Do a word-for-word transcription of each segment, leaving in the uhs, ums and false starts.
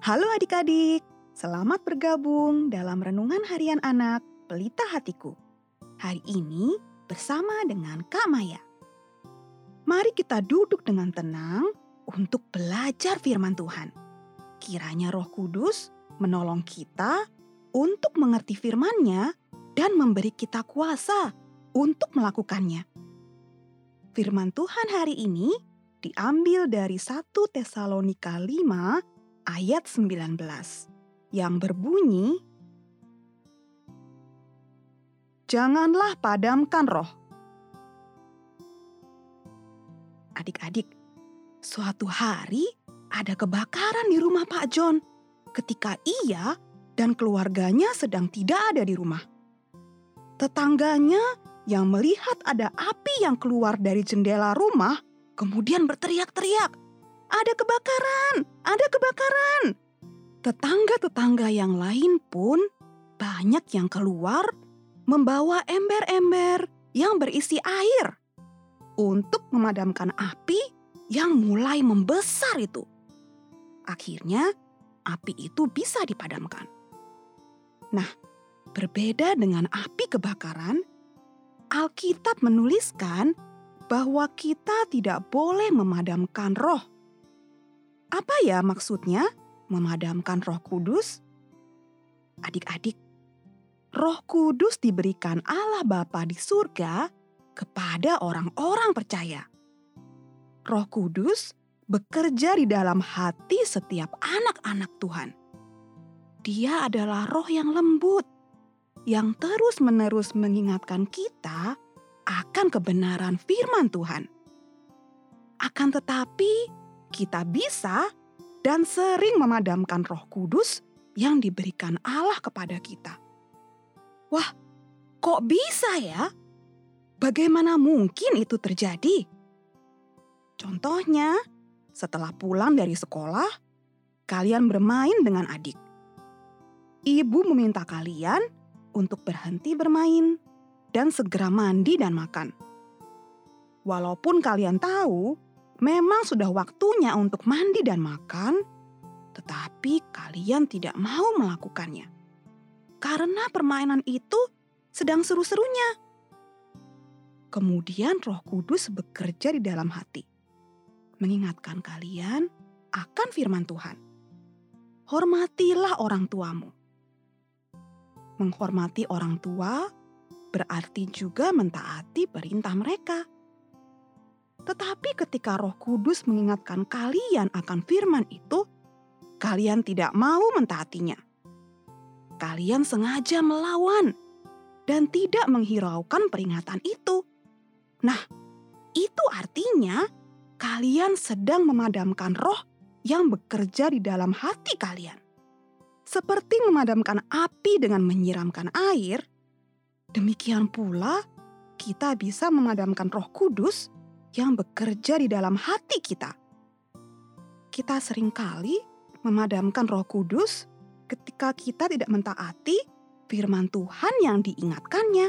Halo adik-adik, selamat bergabung dalam Renungan Harian Anak Pelita Hatiku. Hari ini bersama dengan Kak Maya. Mari kita duduk dengan tenang untuk belajar firman Tuhan. Kiranya Roh Kudus menolong kita untuk mengerti firman-Nya dan memberi kita kuasa untuk melakukannya. Firman Tuhan hari ini diambil dari satu Tesalonika lima ayat sembilan belas yang berbunyi, "Janganlah padamkan roh." Adik-adik, suatu hari ada kebakaran di rumah Pak John ketika ia dan keluarganya sedang tidak ada di rumah. Tetangganya yang melihat ada api yang keluar dari jendela rumah kemudian berteriak-teriak, "Ada kebakaran! Ada kebakaran!" Tetangga-tetangga yang lain pun banyak yang keluar membawa ember-ember yang berisi air untuk memadamkan api yang mulai membesar itu. Akhirnya, api itu bisa dipadamkan. Nah, berbeda dengan api kebakaran, Alkitab menuliskan bahwa kita tidak boleh memadamkan roh. Apa ya maksudnya memadamkan Roh Kudus? Adik-adik, Roh Kudus diberikan Allah Bapa di surga kepada orang-orang percaya. Roh Kudus bekerja di dalam hati setiap anak-anak Tuhan. Dia adalah roh yang lembut, yang terus-menerus mengingatkan kita akan kebenaran firman Tuhan. Akan tetapi, kita bisa dan sering memadamkan Roh Kudus yang diberikan Allah kepada kita. Wah, kok bisa ya? Bagaimana mungkin itu terjadi? Contohnya, setelah pulang dari sekolah, kalian bermain dengan adik. Ibu meminta kalian untuk berhenti bermain dan segera mandi dan makan. Walaupun kalian tahu memang sudah waktunya untuk mandi dan makan, tetapi kalian tidak mau melakukannya. Karena permainan itu sedang seru-serunya. Kemudian Roh Kudus bekerja di dalam hati, mengingatkan kalian akan firman Tuhan. Hormatilah orang tuamu. Menghormati orang tua berarti juga mentaati perintah mereka. Tetapi ketika Roh Kudus mengingatkan kalian akan firman itu, kalian tidak mau mentaatinya. Kalian sengaja melawan dan tidak menghiraukan peringatan itu. Nah, itu artinya kalian sedang memadamkan roh yang bekerja di dalam hati kalian. Seperti memadamkan api dengan menyiramkan air, demikian pula kita bisa memadamkan Roh Kudus yang bekerja di dalam hati kita. Kita seringkali memadamkan Roh Kudus ketika kita tidak mentaati firman Tuhan yang diingatkannya.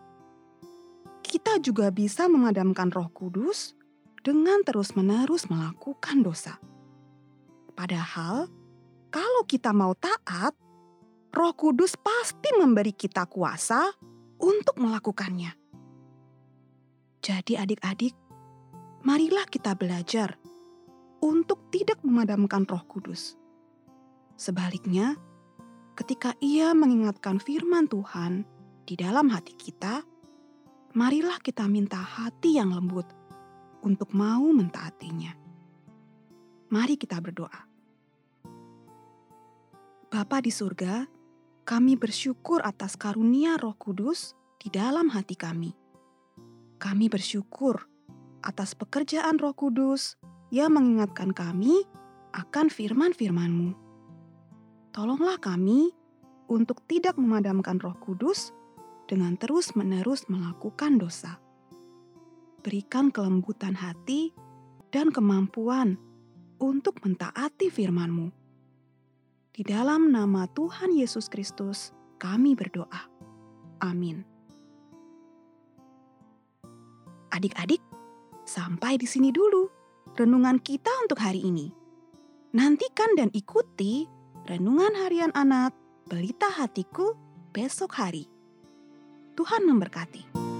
Kita juga bisa memadamkan Roh Kudus dengan terus-menerus melakukan dosa. Padahal, kalau kita mau taat, Roh Kudus pasti memberi kita kuasa untuk melakukannya. Jadi adik-adik, marilah kita belajar untuk tidak memadamkan Roh Kudus. Sebaliknya, ketika Ia mengingatkan firman Tuhan di dalam hati kita, marilah kita minta hati yang lembut untuk mau mentaatinya. Mari kita berdoa. Bapa di surga, kami bersyukur atas karunia Roh Kudus di dalam hati kami. Kami bersyukur atas pekerjaan Roh Kudus yang mengingatkan kami akan firman-firman-Mu. Tolonglah kami untuk tidak memadamkan Roh Kudus dengan terus-menerus melakukan dosa. Berikan kelembutan hati dan kemampuan untuk mentaati firman-Mu. Di dalam nama Tuhan Yesus Kristus, kami berdoa. Amin. Adik-adik, sampai di sini dulu renungan kita untuk hari ini. Nantikan dan ikuti Renungan Harian Anak Pelita Hatiku besok hari. Tuhan memberkati.